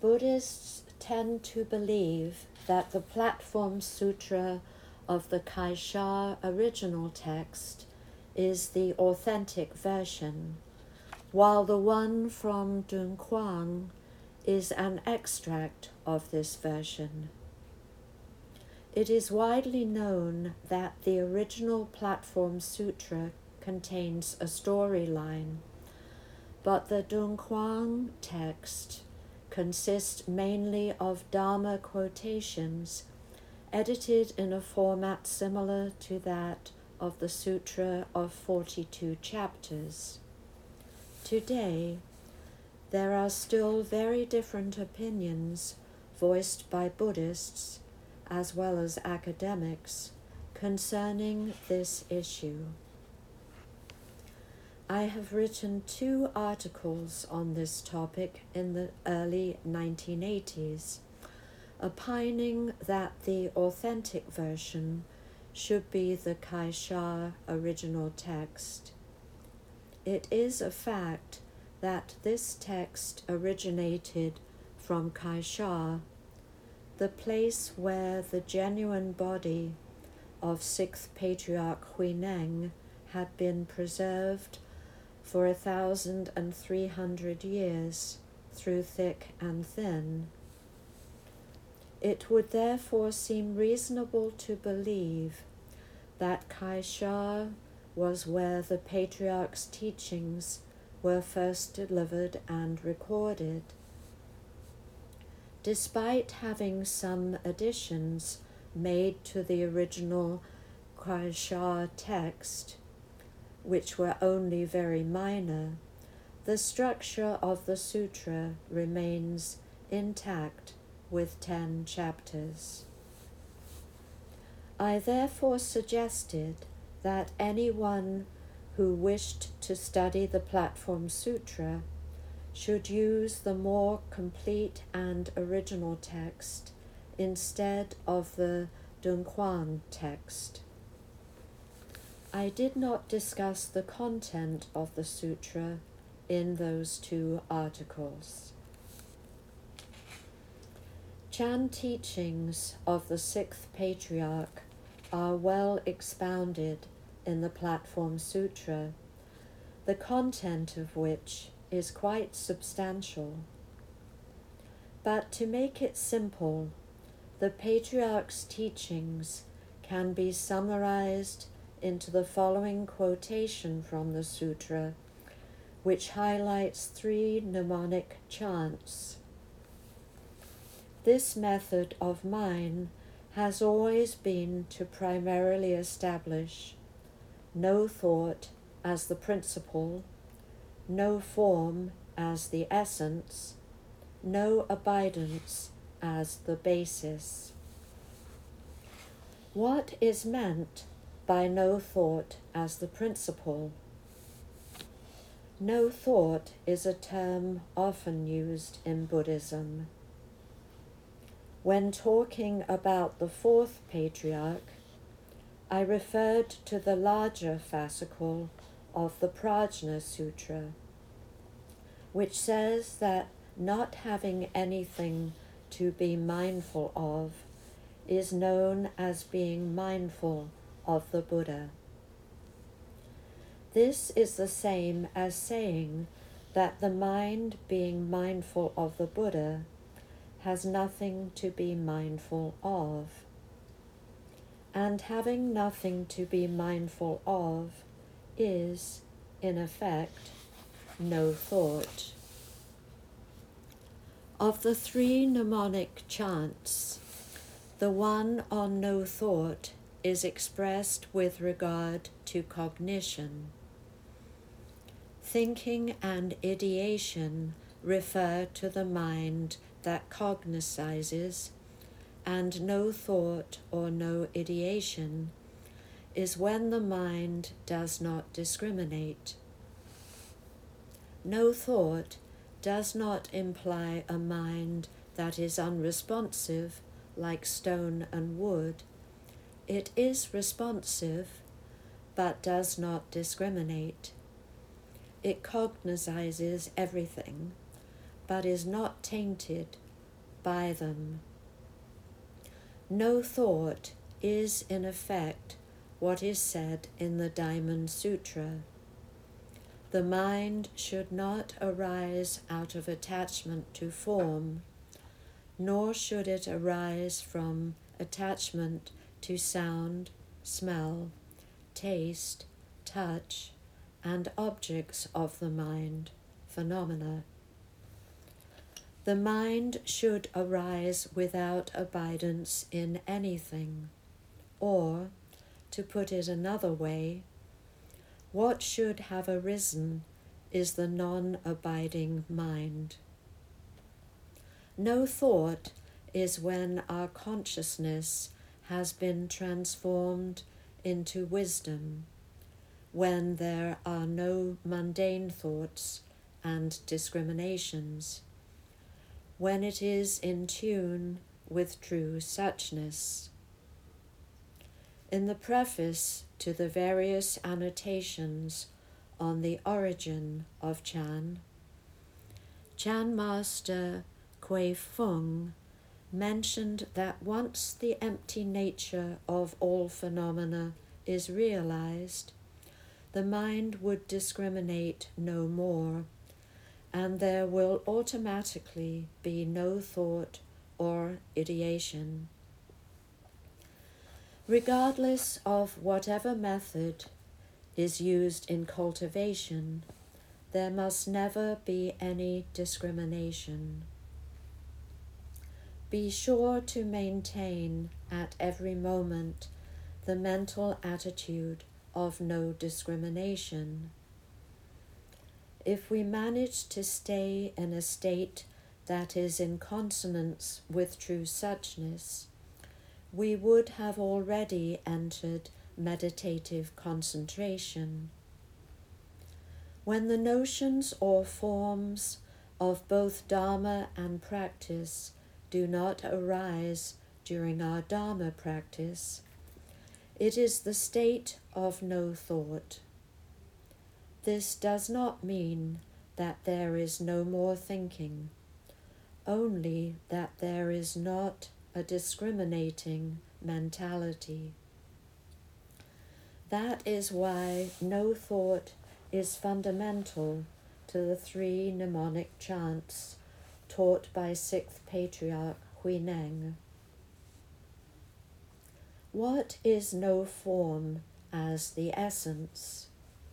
Buddhists tend to believe that the Platform Sutra of the Kaisha original text is the authentic version, while the one from Dunhuang is an extract of this version. It is widely known that the original Platform Sutra contains a storyline, but the Dunhuang text consists mainly of Dharma quotations edited in a format similar to that of the Sutra of 42 chapters. Today, there are still very different opinions voiced by Buddhists as well as academics concerning this issue. I have written 2 articles on this topic in the early 1980s, opining that the authentic version should be the Kaisha original text. It is a fact that this text originated from Kaisha, the place where the genuine body of 6th Patriarch Huineng had been preserved for 1,300 years through thick and thin. It would therefore seem reasonable to believe that Kaisha was where the Patriarch's teachings were first delivered and recorded. Despite having some additions made to the original Kaisha text, which were only very minor, the structure of the sutra remains intact with 10 chapters. I therefore suggested that anyone who wished to study the Platform Sutra should use the more complete and original text instead of the Dunhuang text. I did not discuss the content of the sutra in those 2 articles. Chan teachings of the 6th Patriarch are well expounded in the Platform Sutra, the content of which is quite substantial. But to make it simple, the Patriarch's teachings can be summarized into the following quotation from the sutra, which highlights 3 mnemonic chants. This method of mine has always been to primarily establish no thought as the principle, no form as the essence, no abidance as the basis. What is meant by no thought as the principle? No thought is a term often used in Buddhism. When talking about the 4th Patriarch, I referred to the larger fascicle of the Prajna Sutra, which says that not having anything to be mindful of is known as being mindful of the Buddha. This is the same as saying that the mind being mindful of the Buddha has nothing to be mindful of. And having nothing to be mindful of is, in effect, no thought. Of the 3 mnemonic chants, the one on no thought is expressed with regard to cognition. Thinking and ideation refer to the mind that cognizes, and no thought or no ideation is when the mind does not discriminate. No thought does not imply a mind that is unresponsive, like stone and wood. It is responsive, but does not discriminate. It cognizes everything, but is not tainted by them. No thought is in effect what is said in the Diamond Sutra. The mind should not arise out of attachment to form, nor should it arise from attachment to sound, smell, taste, touch, and objects of the mind, phenomena. The mind should arise without abidance in anything, or, to put it another way, what should have arisen is the non-abiding mind. No thought is when our consciousness has been transformed into wisdom, when there are no mundane thoughts and discriminations, when it is in tune with true suchness. In the preface to the various annotations on the origin of Chan, Chan Master Kui Feng mentioned that once the empty nature of all phenomena is realized, the mind would discriminate no more, and there will automatically be no thought or ideation. Regardless of whatever method is used in cultivation, there must never be any discrimination. Be sure to maintain at every moment the mental attitude of no discrimination. If we manage to stay in a state that is in consonance with true suchness, we would have already entered meditative concentration. When the notions or forms of both Dharma and practice do not arise during our Dharma practice, it is the state of no thought. This does not mean that there is no more thinking, only that there is not a discriminating mentality. That is why no thought is fundamental to the 3 mnemonic chants taught by 6th Patriarch Huineng. What is no form as the essence?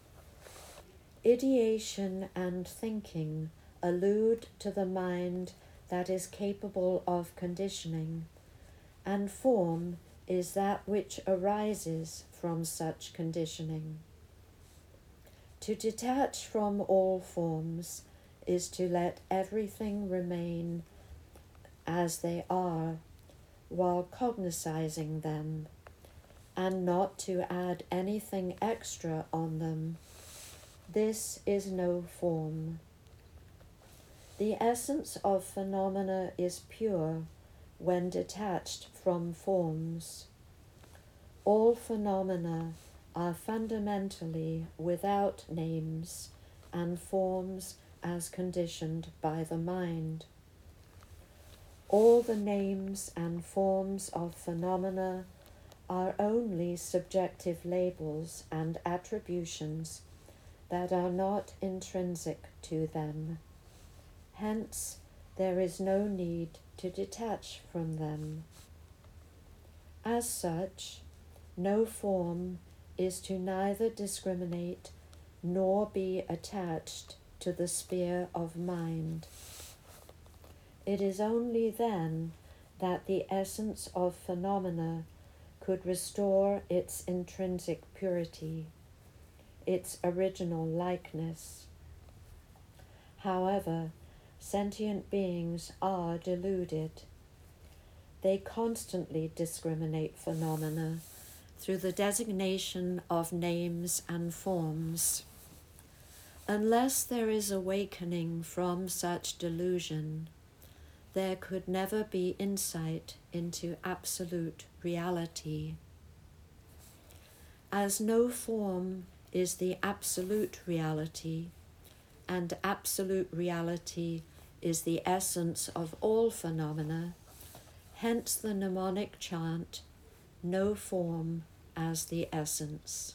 Ideation and thinking allude to the mind that is capable of conditioning, and form is that which arises from such conditioning. To detach from all forms is to let everything remain as they are while cognizing them, and not to add anything extra on them. This is no form. The essence of phenomena is pure when detached from forms. All phenomena are fundamentally without names and forms as conditioned by the mind. All the names and forms of phenomena are only subjective labels and attributions that are not intrinsic to them. Hence, there is no need to detach from them. As such, no form is to neither discriminate nor be attached to the sphere of mind. It is only then that the essence of phenomena could restore its intrinsic purity, its original likeness. However, sentient beings are deluded. They constantly discriminate phenomena through the designation of names and forms. Unless there is awakening from such delusion, there could never be insight into absolute reality. As no form is the absolute reality, and absolute reality is the essence of all phenomena, hence the mnemonic chant, no form as the essence.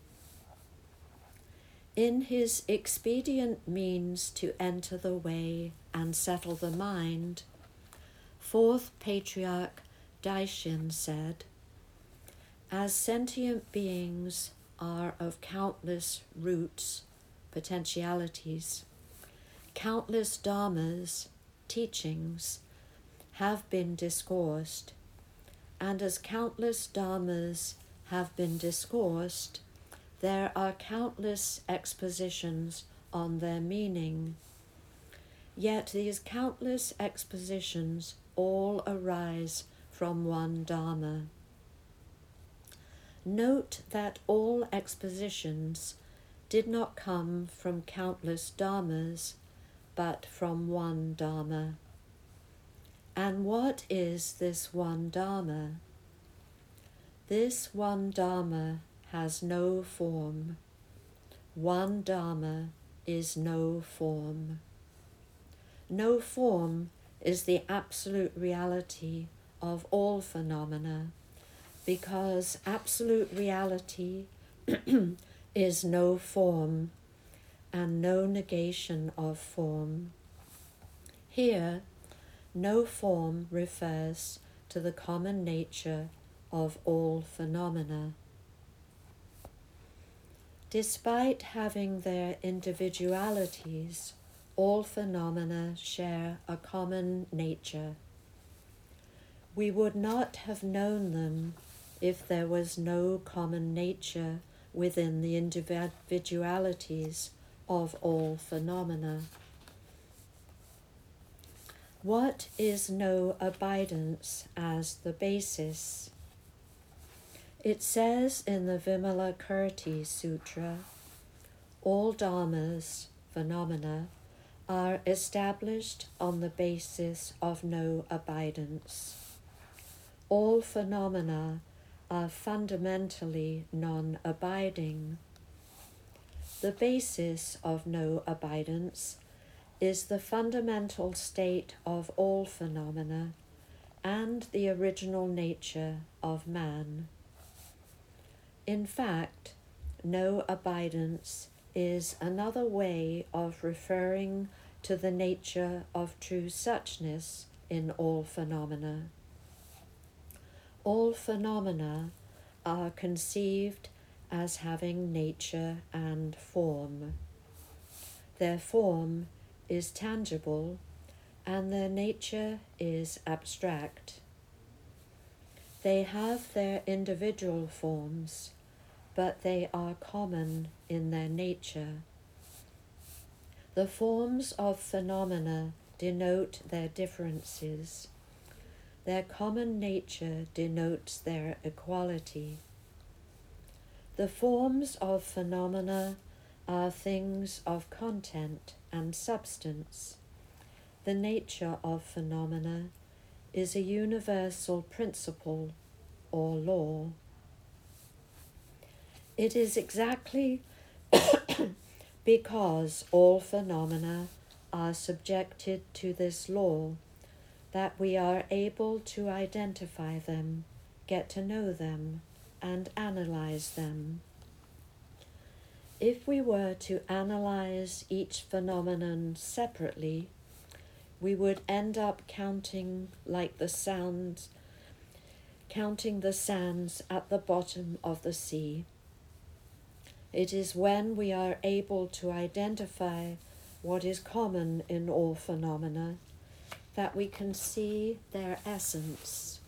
In his expedient means to enter the way and settle the mind, fourth patriarch Daishin said, as sentient beings are of countless roots, potentialities, countless dharmas, teachings, have been discoursed, and as countless dharmas have been discoursed, there are countless expositions on their meaning. Yet these countless expositions all arise from one dharma. Note that all expositions did not come from countless dharmas, but from one dharma. And what is this one dharma? This one dharma has no form. One dharma is no form. No form is the absolute reality of all phenomena, because absolute reality is no form and no negation of form. Here, no form refers to the common nature of all phenomena. Despite having their individualities, all phenomena share a common nature. We would not have known them if there was no common nature within the individualities of all phenomena. What is no abidance as the basis? It says in the Vimalakirti Sutra, all dharmas, phenomena, are established on the basis of no abidance. All phenomena are fundamentally non-abiding. The basis of no abidance is the fundamental state of all phenomena and the original nature of man. In fact, no abidance is another way of referring to the nature of true suchness in all phenomena. All phenomena are conceived as having nature and form. Their form is tangible and their nature is abstract. They have their individual forms, but they are common in their nature. The forms of phenomena denote their differences. Their common nature denotes their equality. The forms of phenomena are things of content and substance. The nature of phenomena is a universal principle or law. It is exactly because all phenomena are subjected to this law that we are able to identify them, get to know them, and analyze them. If we were to analyze each phenomenon separately, we would end up counting the sands at the bottom of the sea. It is when we are able to identify what is common in all phenomena that we can see their essence.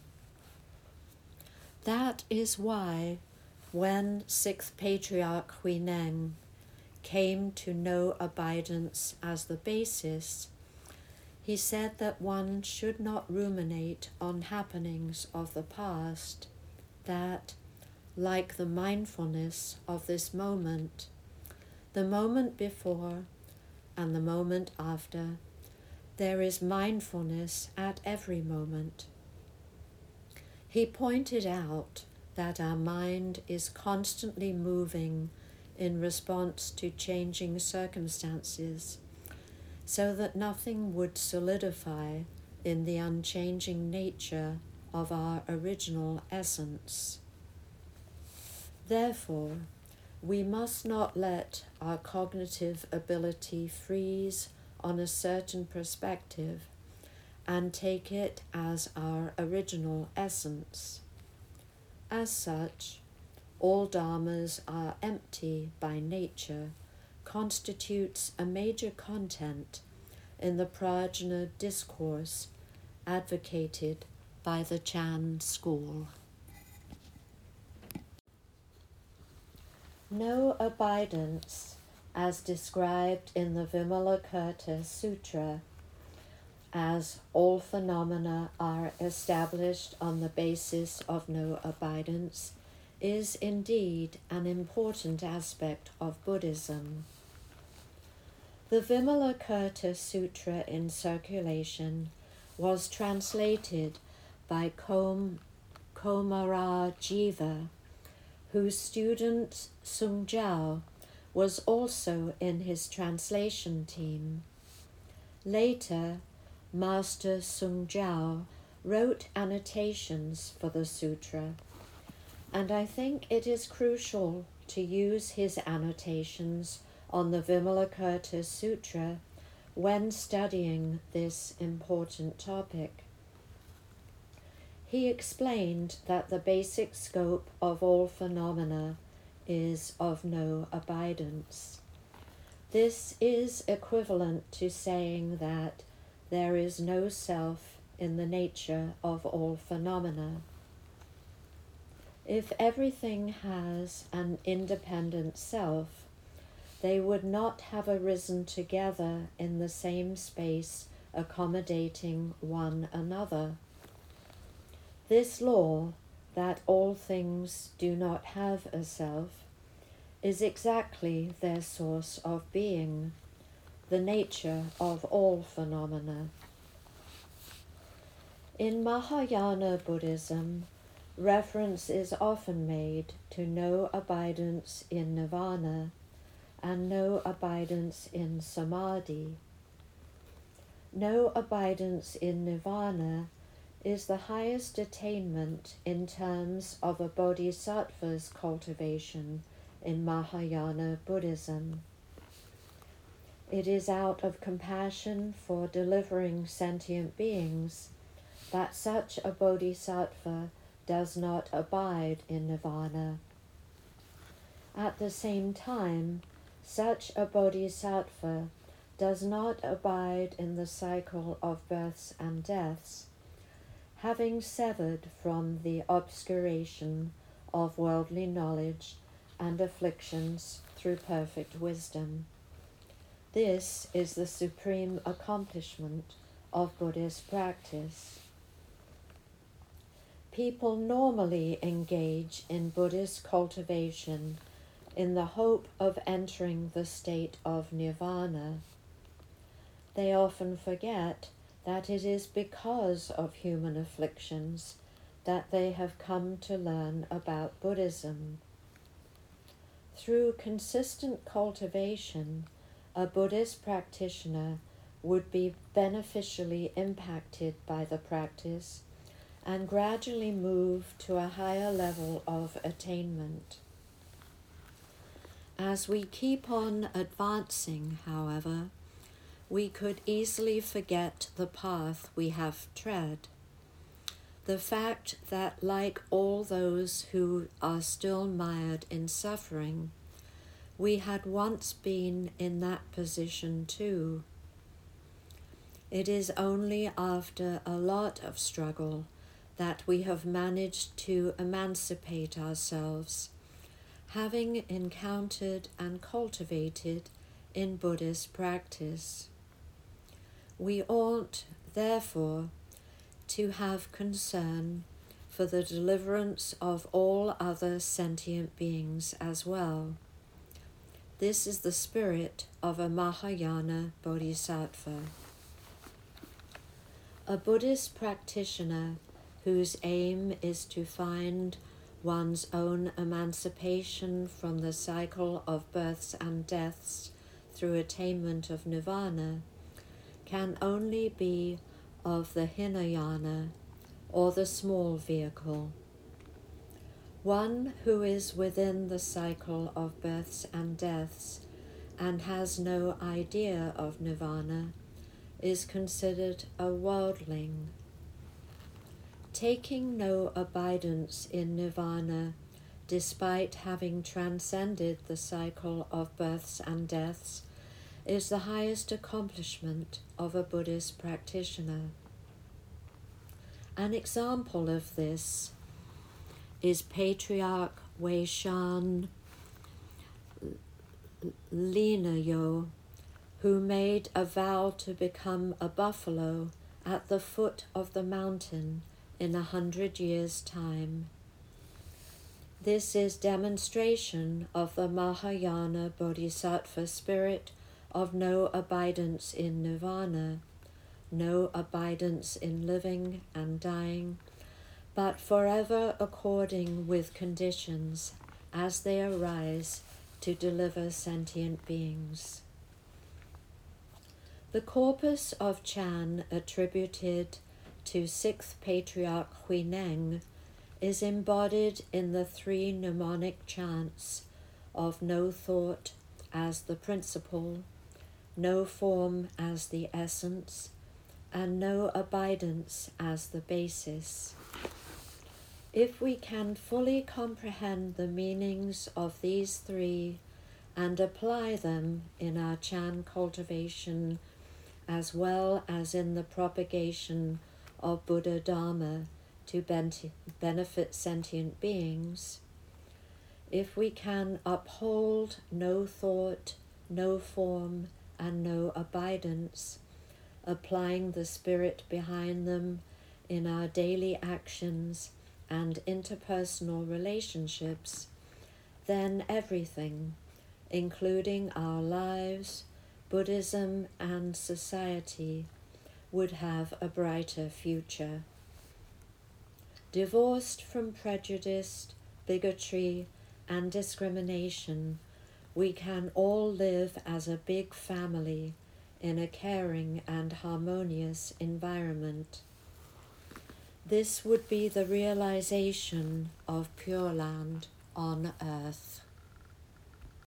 That is why when sixth patriarch Huineng came to know abidance as the basis, he said that one should not ruminate on happenings of the past, that, like the mindfulness of this moment, the moment before and the moment after, there is mindfulness at every moment. He pointed out that our mind is constantly moving in response to changing circumstances, so that nothing would solidify in the unchanging nature of our original essence. Therefore, we must not let our cognitive ability freeze on a certain perspective and take it as our original essence. As such, all dharmas are empty by nature constitutes a major content in the Prajna discourse advocated by the Chan school. No abidance, as described in the Vimalakirti Sutra, as all phenomena are established on the basis of no abidance, is indeed an important aspect of Buddhism. The Vimalakirti Sutra in circulation was translated by Komarajiva, whose student Sung Jiao was also in his translation team. Later, Master Sung Jiao wrote annotations for the sutra, and I think it is crucial to use his annotations on the Vimalakirti Sutra when studying this important topic. He explained that the basic scope of all phenomena is of no abidance. This is equivalent to saying that there is no self in the nature of all phenomena. If everything has an independent self, they would not have arisen together in the same space, accommodating one another. This law, that all things do not have a self, is exactly their source of being, the nature of all phenomena. In Mahayana Buddhism, reference is often made to no abidance in nirvana and no abidance in samadhi. No abidance in nirvana is the highest attainment in terms of a bodhisattva's cultivation in Mahayana Buddhism. It is out of compassion for delivering sentient beings that such a bodhisattva does not abide in nirvana. At the same time, such a bodhisattva does not abide in the cycle of births and deaths, having severed from the obscuration of worldly knowledge and afflictions through perfect wisdom. This is the supreme accomplishment of Buddhist practice. People normally engage in Buddhist cultivation in the hope of entering the state of nirvana. They often forget that it is because of human afflictions that they have come to learn about Buddhism. Through consistent cultivation, a Buddhist practitioner would be beneficially impacted by the practice and gradually move to a higher level of attainment. As we keep on advancing, however, we could easily forget the path we have tread. The fact that, like all those who are still mired in suffering, we had once been in that position too. It is only after a lot of struggle that we have managed to emancipate ourselves, having encountered and cultivated in Buddhist practice. We ought, therefore, to have concern for the deliverance of all other sentient beings as well. This is the spirit of a Mahayana Bodhisattva. A Buddhist practitioner whose aim is to find one's own emancipation from the cycle of births and deaths through attainment of nirvana can only be of the Hinayana, or the small vehicle. One who is within the cycle of births and deaths and has no idea of nirvana is considered a worldling. Taking no abidance in nirvana, despite having transcended the cycle of births and deaths, is the highest accomplishment of a Buddhist practitioner. An example of this is Patriarch Weishan Linayo, who made a vow to become a buffalo at the foot of the mountain in 100 years' time. This is demonstration of the Mahayana Bodhisattva spirit of no abidance in nirvana, no abidance in living and dying, but forever according with conditions as they arise to deliver sentient beings. The corpus of Chan attributed to 6th Patriarch Huineng is embodied in the 3 mnemonic chants of no thought as the principle, no form as the essence, and no abidance as the basis. If we can fully comprehend the meanings of these 3 and apply them in our Chan cultivation as well as in the propagation of Buddha Dharma to benefit sentient beings, if we can uphold no thought, no form, and no abidance, applying the spirit behind them in our daily actions and interpersonal relationships, then everything, including our lives, Buddhism, and society, would have a brighter future. Divorced from prejudice, bigotry, and discrimination, we can all live as a big family in a caring and harmonious environment. This would be the realization of Pure Land on earth.